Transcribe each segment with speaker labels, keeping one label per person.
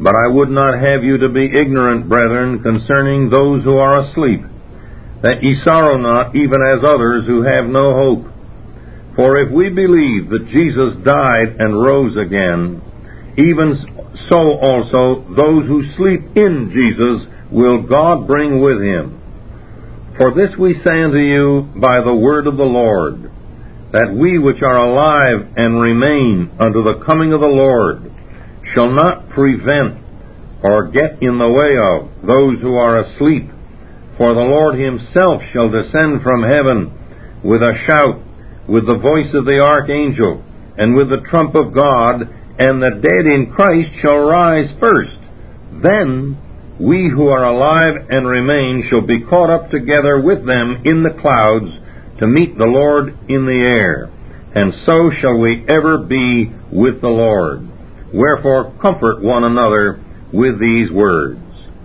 Speaker 1: But I would not have you to be ignorant, brethren, concerning those who are asleep, that ye sorrow not, even as others who have no hope. For if we believe that Jesus died and rose again, even so also those who sleep in Jesus will God bring with him. For this we say unto you by the word of the Lord, that we which are alive and remain unto the coming of the Lord shall not prevent or get in the way of those who are asleep. For the Lord himself shall descend from heaven with a shout, with the voice of the archangel, and with the trump of God, and the dead in Christ shall rise first. Then we who are alive and remain shall be caught up together with them in the clouds to meet the Lord in the air, and so shall we ever be with the Lord. Wherefore comfort one another with these words.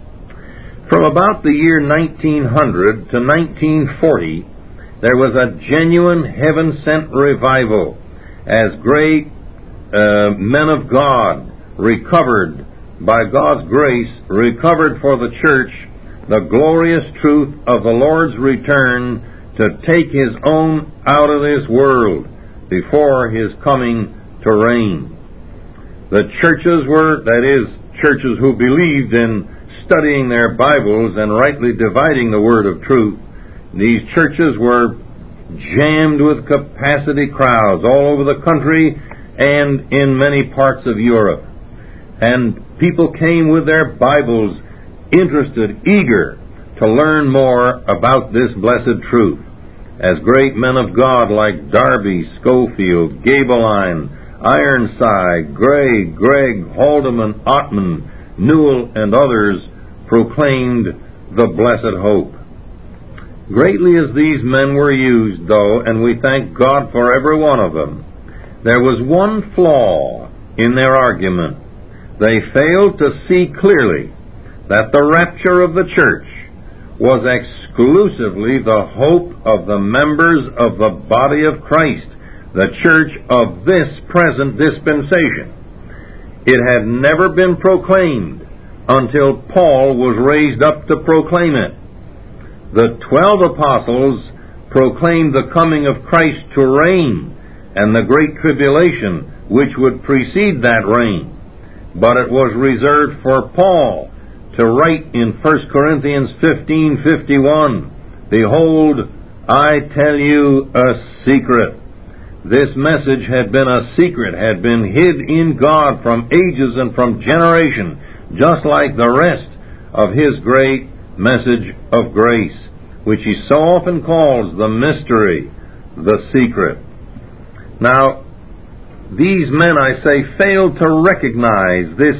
Speaker 1: From about the year 1900 to 1940, there was a genuine heaven-sent revival as great men of God recovered, by God's grace, recovered for the church the glorious truth of the Lord's return to take his own out of this world before his coming to reign. The churches were, that is, churches who believed in studying their Bibles and rightly dividing the word of truth. These churches were jammed with capacity crowds all over the country and in many parts of Europe. And people came with their Bibles, interested, eager to learn more about this blessed truth. As great men of God like Darby, Schofield, Gabeline, Ironside, Gray, Gregg, Haldeman, Ottman, Newell, and others proclaimed the blessed hope. Greatly as these men were used, though, and we thank God for every one of them, there was one flaw in their argument. They failed to see clearly that the rapture of the church was exclusively the hope of the members of the body of Christ, the church of this present dispensation. It had never been proclaimed until Paul was raised up to proclaim it. The 12 apostles proclaimed the coming of Christ to reign and the great tribulation which would precede that reign. But it was reserved for Paul to write in 1 Corinthians 15:51, "Behold, I tell you a secret." This message had been a secret, had been hid in God from ages and from generation, just like the rest of his great message of grace, which he so often calls the mystery, the secret. Now, these men, I say, failed to recognize this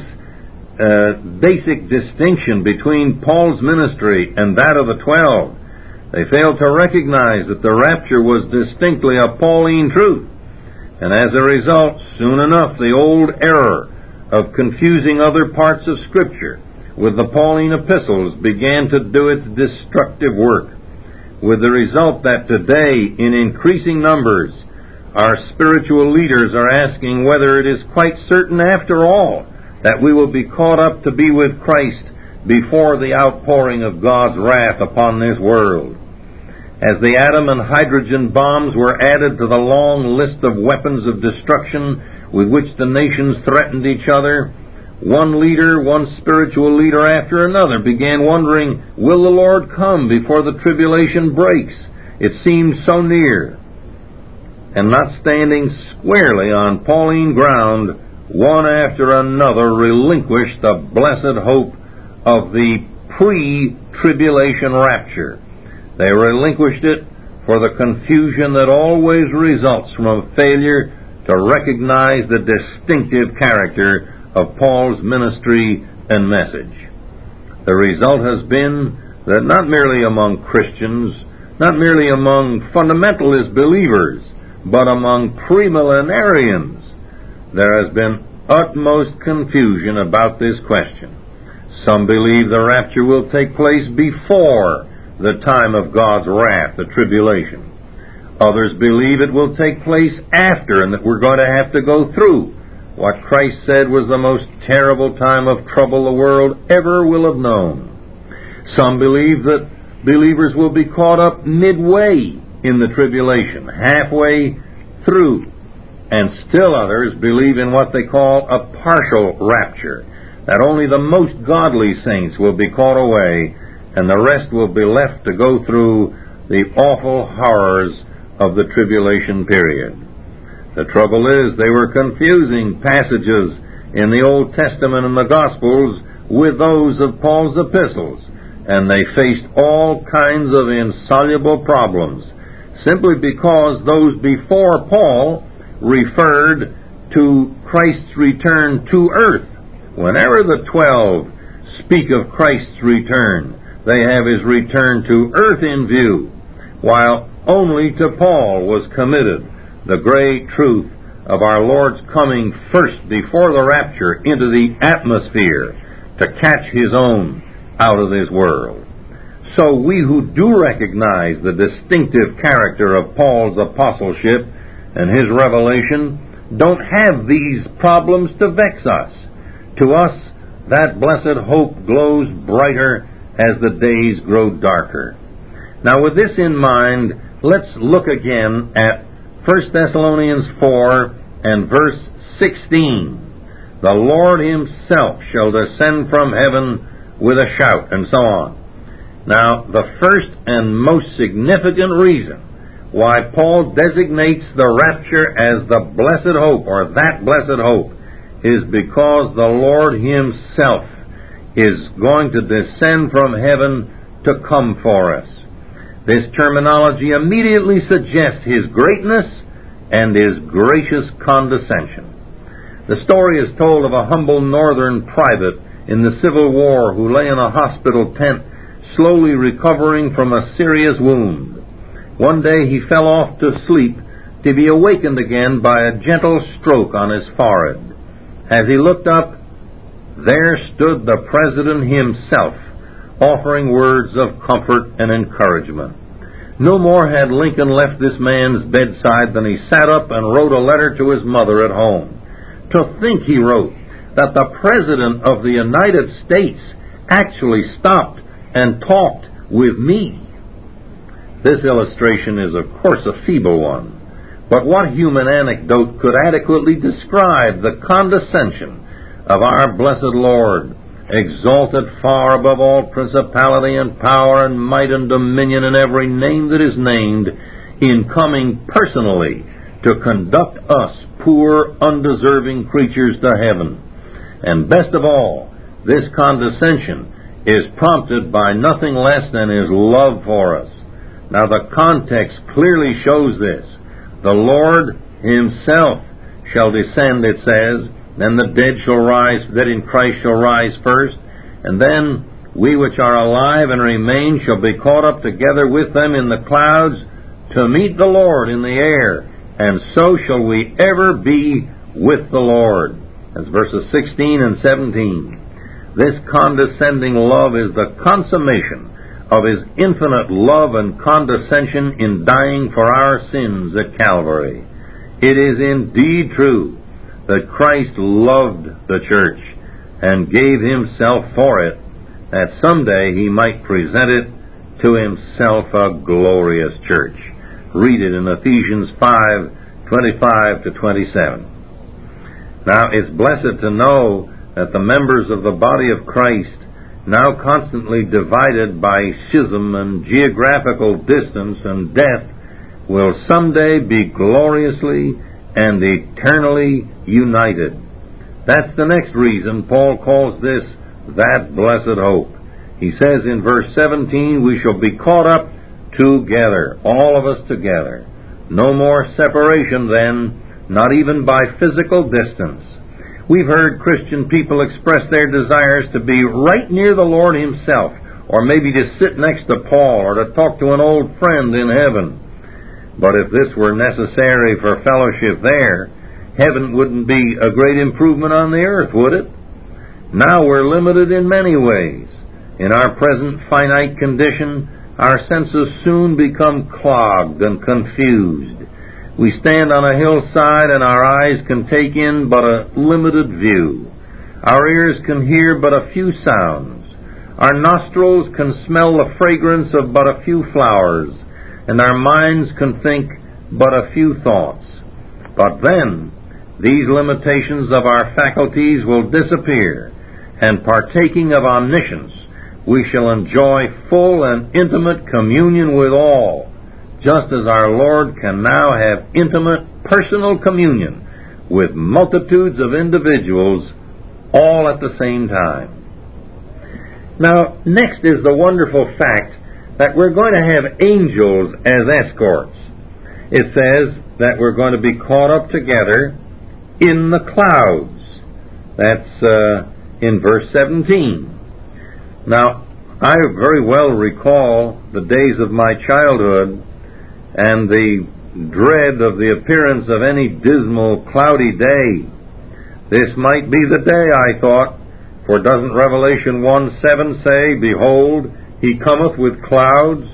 Speaker 1: basic distinction between Paul's ministry and that of the 12. They failed to recognize that the rapture was distinctly a Pauline truth. And as a result, soon enough, the old error of confusing other parts of Scripture with the Pauline epistles began to do its destructive work, with the result that today, in increasing numbers, our spiritual leaders are asking whether it is quite certain after all that we will be caught up to be with Christ before the outpouring of God's wrath upon this world. As the atom and hydrogen bombs were added to the long list of weapons of destruction with which the nations threatened each other, one leader, one spiritual leader after another began wondering, will the Lord come before the tribulation breaks? It seems so near. And not standing squarely on Pauline ground, one after another relinquished the blessed hope of the pre-tribulation rapture. They relinquished it for the confusion that always results from a failure to recognize the distinctive character of Paul's ministry and message. The result has been that not merely among Christians, not merely among fundamentalist believers, but among premillenarians, there has been utmost confusion about this question. Some believe the rapture will take place before the time of God's wrath, the tribulation. Others believe it will take place after, and that we're going to have to go through what Christ said was the most terrible time of trouble the world ever will have known. Some believe that believers will be caught up midway in the tribulation, halfway through, and still others believe in what they call a partial rapture, that only the most godly saints will be caught away, and the rest will be left to go through the awful horrors of the tribulation period. The trouble is, they were confusing passages in the Old Testament and the Gospels with those of Paul's epistles, and they faced all kinds of insoluble problems, simply because those before Paul referred to Christ's return to earth. Whenever the 12 speak of Christ's return, they have his return to earth in view, while only to Paul was committed the great truth of our Lord's coming first before the rapture into the atmosphere to catch his own out of this world. So we who do recognize the distinctive character of Paul's apostleship and his revelation don't have these problems to vex us. To us, that blessed hope glows brighter as the days grow darker. Now, with this in mind, let's look again at 1 Thessalonians 4 and verse 16. The Lord himself shall descend from heaven with a shout, and so on. Now, the first and most significant reason why Paul designates the rapture as the blessed hope, or that blessed hope, is because the Lord himself is going to descend from heaven to come for us. This terminology immediately suggests his greatness and his gracious condescension. The story is told of a humble northern private in the Civil War who lay in a hospital tent slowly recovering from a serious wound. One day he fell off to sleep to be awakened again by a gentle stroke on his forehead. As he looked up, there stood the President himself, offering words of comfort and encouragement. No more had Lincoln left this man's bedside than he sat up and wrote a letter to his mother at home. To think, he wrote, that the President of the United States actually stopped and talked with me. This illustration is, of course, a feeble one, but what human anecdote could adequately describe the condescension of our blessed Lord, exalted far above all principality and power and might and dominion and every name that is named, in coming personally to conduct us, poor, undeserving creatures, to heaven. And best of all, this condescension is prompted by nothing less than his love for us. Now, the context clearly shows this. The Lord himself shall descend, it says, then the dead in Christ shall rise first, and then we which are alive and remain shall be caught up together with them in the clouds to meet the Lord in the air, and so shall we ever be with the Lord. That's verses 16 and 17. This condescending love is the consummation of his infinite love and condescension in dying for our sins at Calvary. It is indeed true that Christ loved the church and gave himself for it, that someday he might present it to himself a glorious church. Read it in Ephesians 5:25 to 27. Now, it's blessed to know that the members of the body of Christ, now constantly divided by schism and geographical distance and death, will someday be gloriously and eternally united. That's the next reason Paul calls this that blessed hope. He says in verse 17, we shall be caught up together, all of us together. No more separation then, not even by physical distance. We've heard Christian people express their desires to be right near the Lord himself, or maybe to sit next to Paul, or to talk to an old friend in heaven. But if this were necessary for fellowship there, heaven wouldn't be a great improvement on the earth, would it? Now we're limited in many ways. In our present finite condition, our senses soon become clogged and confused. We stand on a hillside and our eyes can take in but a limited view. Our ears can hear but a few sounds. Our nostrils can smell the fragrance of but a few flowers, and our minds can think but a few thoughts. But then, these limitations of our faculties will disappear, and partaking of omniscience, we shall enjoy full and intimate communion with all, just as our Lord can now have intimate personal communion with multitudes of individuals all at the same time. Now, next is the wonderful fact that we're going to have angels as escorts. It says that we're going to be caught up together in the clouds. That's in verse 17. Now, I very well recall the days of my childhood and the dread of the appearance of any dismal, cloudy day. This might be the day, I thought, for doesn't Revelation 1:7 say, "Behold, he cometh with clouds"?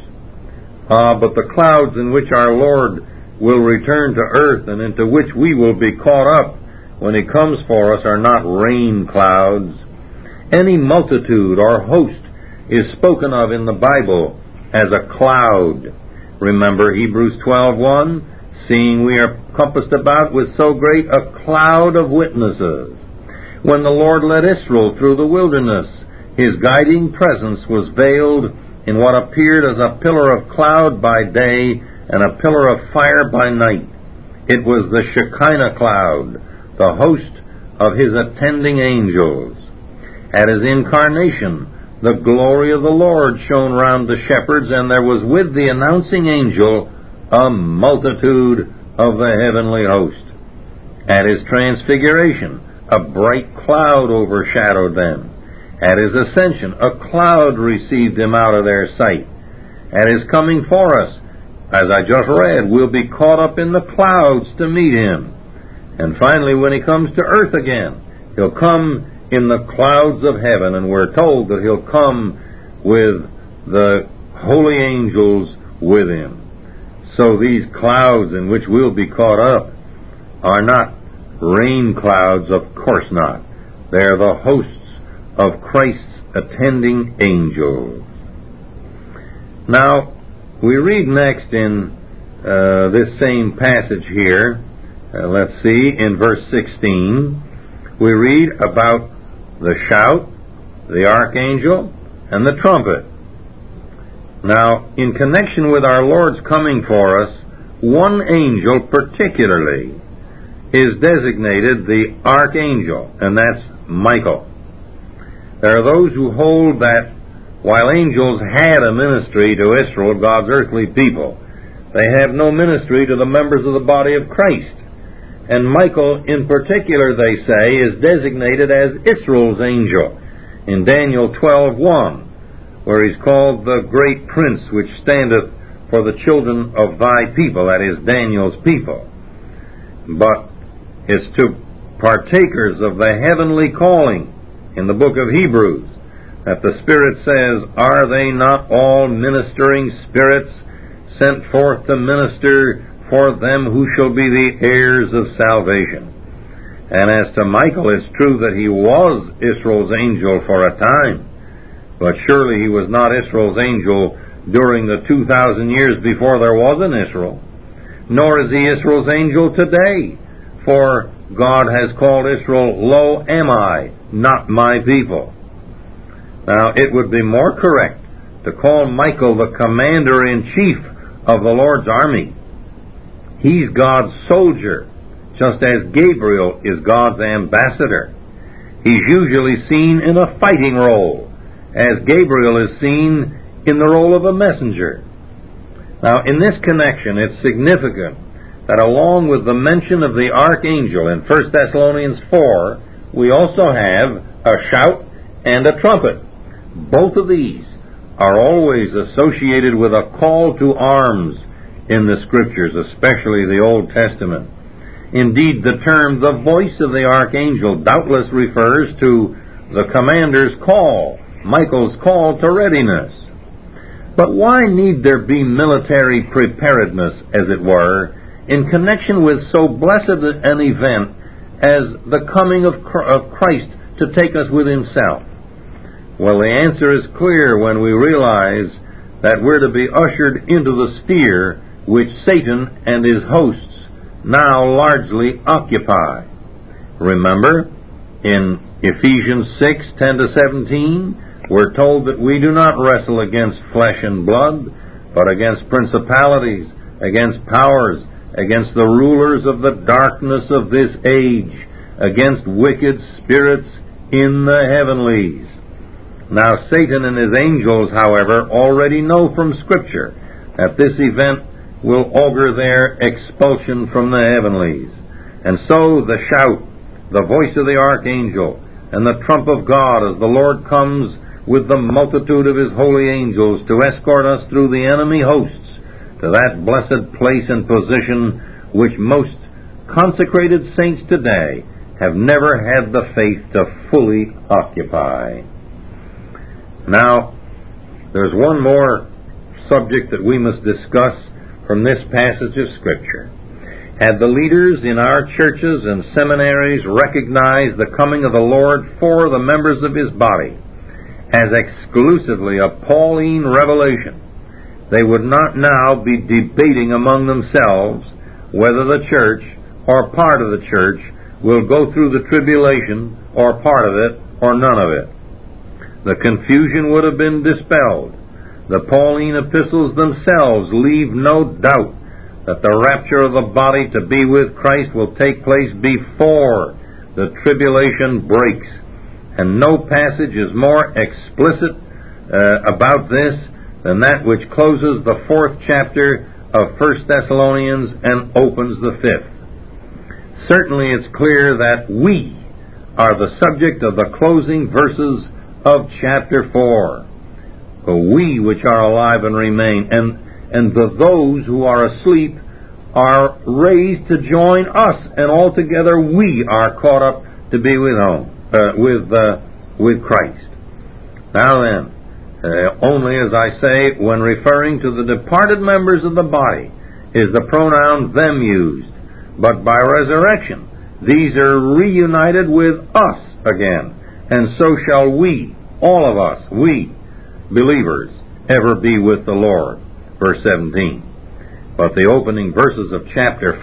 Speaker 1: But the clouds in which our Lord will return to earth and into which we will be caught up when he comes for us are not rain clouds. Any multitude or host is spoken of in the Bible as a cloud. Remember Hebrews 12:1, "Seeing we are compassed about with so great a cloud of witnesses." When the Lord led Israel through the wilderness, his guiding presence was veiled in what appeared as a pillar of cloud by day and a pillar of fire by night. It was the Shekinah cloud, the host of his attending angels. At his incarnation, the glory of the Lord shone round the shepherds, and there was with the announcing angel a multitude of the heavenly host. At his transfiguration, a bright cloud overshadowed them. At his ascension, a cloud received him out of their sight. At his coming for us, as I just read, we'll be caught up in the clouds to meet him. And finally, when he comes to earth again, he'll come in the clouds of heaven, and we're told that he'll come with the holy angels with him. So these clouds in which we'll be caught up are not rain clouds, of course not. They're the hosts of Christ's attending angels. Now, we read next in this same passage here, let's see, in verse 16, we read about the shout, the archangel, and the trumpet. Now, in connection with our Lord's coming for us, one angel particularly is designated the archangel, and that's Michael. There are those who hold that while angels had a ministry to Israel, God's earthly people, they have no ministry to the members of the body of Christ. And Michael, in particular, they say, is designated as Israel's angel in Daniel 12:1, where he's called the great prince which standeth for the children of thy people, that is, Daniel's people. But it's to partakers of the heavenly calling in the book of Hebrews that the Spirit says, "Are they not all ministering spirits sent forth to minister for them who shall be the heirs of salvation?" And as to Michael, it's true that he was Israel's angel for a time, but surely he was not Israel's angel during the 2,000 years before there was an Israel, nor is he Israel's angel today, for God has called Israel, "Lo am I, not my people." Now, it would be more correct to call Michael the commander-in-chief of the Lord's army. He's God's soldier, just as Gabriel is God's ambassador. He's usually seen in a fighting role, as Gabriel is seen in the role of a messenger. Now, in this connection, it's significant that along with the mention of the archangel in 1 Thessalonians 4, we also have a shout and a trumpet. Both of these are always associated with a call to arms in the Scriptures, especially the Old Testament. Indeed, the term "the voice of the archangel" doubtless refers to the commander's call, Michael's call to readiness. But why need there be military preparedness, as it were, in connection with so blessed an event as the coming of Christ to take us with himself? Well, the answer is clear when we realize that we're to be ushered into the sphere which Satan and his hosts now largely occupy. Remember, in Ephesians 6:10-17, we're told that we do not wrestle against flesh and blood, but against principalities, against powers, against the rulers of the darkness of this age, against wicked spirits in the heavenlies. Now, Satan and his angels, however, already know from Scripture that this event will augur their expulsion from the heavenlies. And so the shout, the voice of the archangel, and the trump of God as the Lord comes with the multitude of his holy angels to escort us through the enemy hosts to that blessed place and position which most consecrated saints today have never had the faith to fully occupy. Now, there's one more subject that we must discuss from this passage of Scripture. Had the leaders in our churches and seminaries recognized the coming of the Lord for the members of his body as exclusively a Pauline revelation, they would not now be debating among themselves whether the church or part of the church will go through the tribulation or part of it or none of it. The confusion would have been dispelled. The Pauline epistles themselves leave no doubt that the rapture of the body to be with Christ will take place before the tribulation breaks. And no passage is more explicit about this than that which closes the 4th chapter of 1 Thessalonians and opens the 5th. Certainly it's clear that we are the subject of the closing verses of chapter 4. We which are alive and remain, and those who are asleep are raised to join us, and altogether we are caught up to be with Christ. Now then, only as I say, when referring to the departed members of the body, is the pronoun them used, but by resurrection these are reunited with us again, and so shall we, all of us, we, believers, ever be with the Lord. Verse 17. But the opening verses of chapter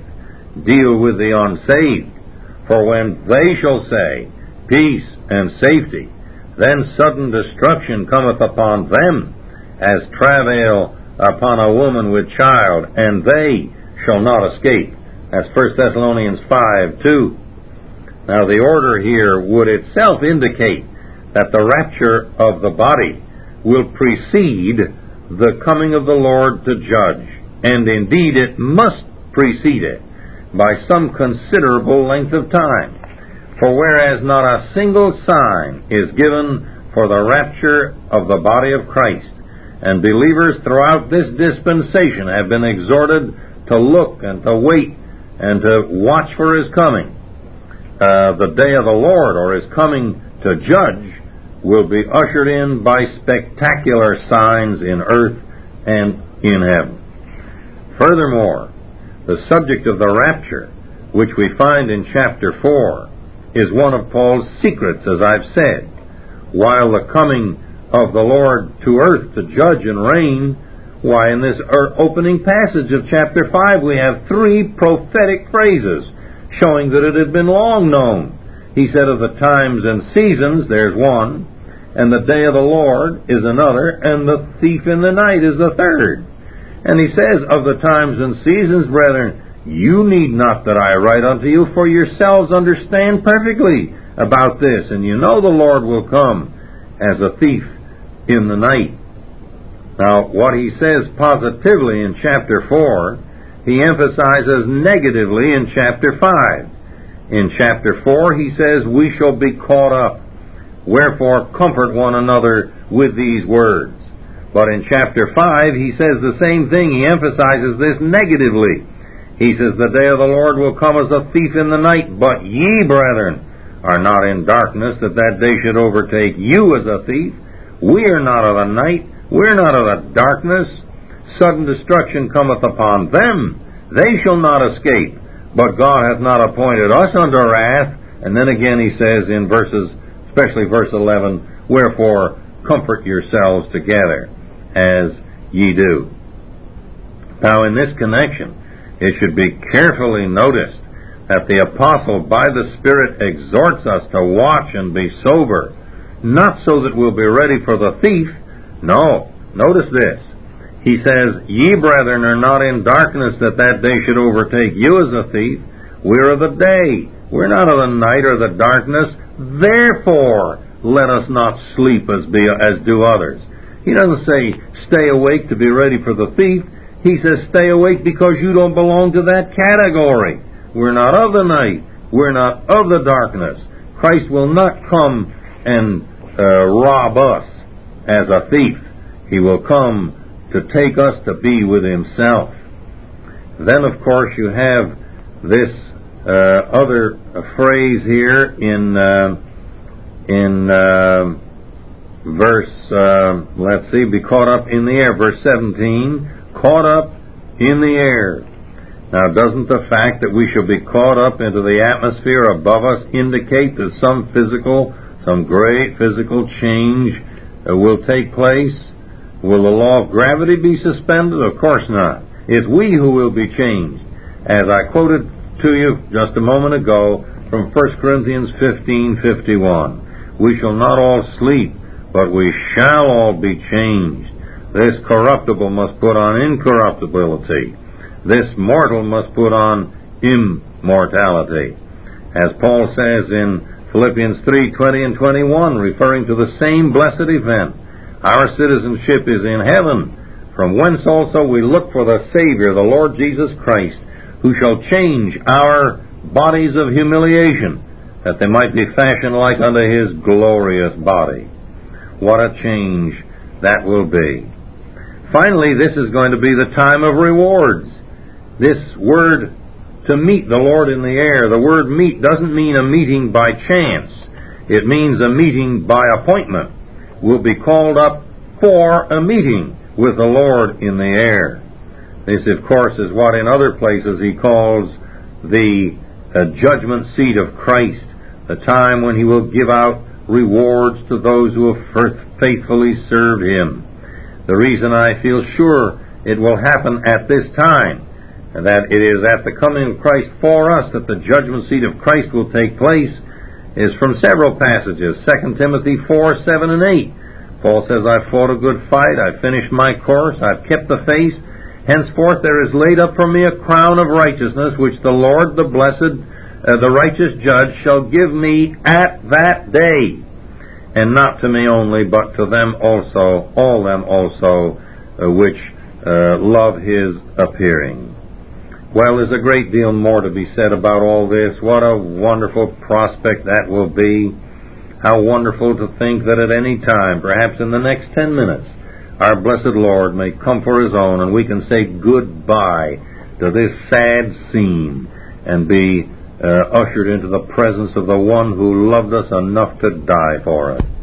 Speaker 1: 5 deal with the unsaved. For when they shall say, peace and safety, then sudden destruction cometh upon them, as travail upon a woman with child, and they shall not escape. That's 1 Thessalonians 5:2. Now the order here would itself indicate that the rapture of the body will precede the coming of the Lord to judge, and indeed it must precede it by some considerable length of time. For whereas not a single sign is given for the rapture of the body of Christ, and believers throughout this dispensation have been exhorted to look and to wait and to watch for his coming, the day of the Lord, or his coming to judge, will be ushered in by spectacular signs in earth and in heaven. Furthermore, the subject of the rapture, which we find in chapter 4, is one of Paul's secrets, as I've said. While the coming of the Lord to earth to judge and reign, why, in this opening passage of chapter 5, we have 3 prophetic phrases showing that it had been long known. He said of the times and seasons, there's one, and the day of the Lord is another, and the thief in the night is the third. And he says, of the times and seasons, brethren, you need not that I write unto you, for yourselves understand perfectly about this, and you know the Lord will come as a thief in the night. Now, what he says positively in chapter 4, he emphasizes negatively in chapter 5. In chapter 4, he says, we shall be caught up. Wherefore, comfort one another with these words. But in chapter 5, he says the same thing. He emphasizes this negatively. He says, the day of the Lord will come as a thief in the night, but ye, brethren, are not in darkness, that that day should overtake you as a thief. We are not of the night, we're not of the darkness. Sudden destruction cometh upon them they shall not escape, but God hath not appointed us unto wrath. And then again he says in verses, especially verse 11, wherefore comfort yourselves together, as ye do. Now in this connection, it should be carefully noticed that the apostle by the Spirit exhorts us to watch and be sober, not so that we'll be ready for the thief. No, notice this. He says, ye brethren are not in darkness, that that day should overtake you as a thief. We're of the day. We're not of the night or the darkness. Therefore, let us not sleep as do others. He doesn't say, stay awake to be ready for the thief. He says, stay awake because you don't belong to that category. We're not of the night. We're not of the darkness. Christ will not come and rob us as a thief. He will come to take us to be with himself. Then, of course, you have this other phrase here in verse, let's see, be caught up in the air. Verse 17, caught up in the air. Now, doesn't the fact that we shall be caught up into the atmosphere above us indicate that some great physical change will take place? Will the law of gravity be suspended? Of course not. It's we who will be changed. As I quoted to you just a moment ago from 1 Corinthians 15:51. We shall not all sleep, but we shall all be changed. This corruptible must put on incorruptibility. This mortal must put on immortality. As Paul says in Philippians 3:20 and 21, referring to the same blessed event, our citizenship is in heaven, from whence also we look for the Savior, the Lord Jesus Christ, who shall change our bodies of humiliation, that they might be fashioned like unto his glorious body. What a change that will be. Finally, this is going to be the time of rewards. This word to meet the Lord in the air, the word meet doesn't mean a meeting by chance. It means a meeting by appointment. We'll be called up for a meeting with the Lord in the air. This, of course, is what in other places he calls the judgment seat of Christ, the time when he will give out rewards to those who have faithfully served him. The reason I feel sure it will happen at this time, and that it is at the coming of Christ for us that the judgment seat of Christ will take place, is from several passages. 2 Timothy 4:7 and 8. Paul says, I've fought a good fight, I've finished my course, I've kept the faith. Henceforth there is laid up for me a crown of righteousness, which the Lord, the blessed, the righteous judge, shall give me at that day. And not to me only, but to them also, all them also, which love his appearing. Well, there's a great deal more to be said about all this. What a wonderful prospect that will be. How wonderful to think that at any time, perhaps in the next 10 minutes, our blessed Lord may come for his own, and we can say goodbye to this sad scene and be ushered into the presence of the one who loved us enough to die for us.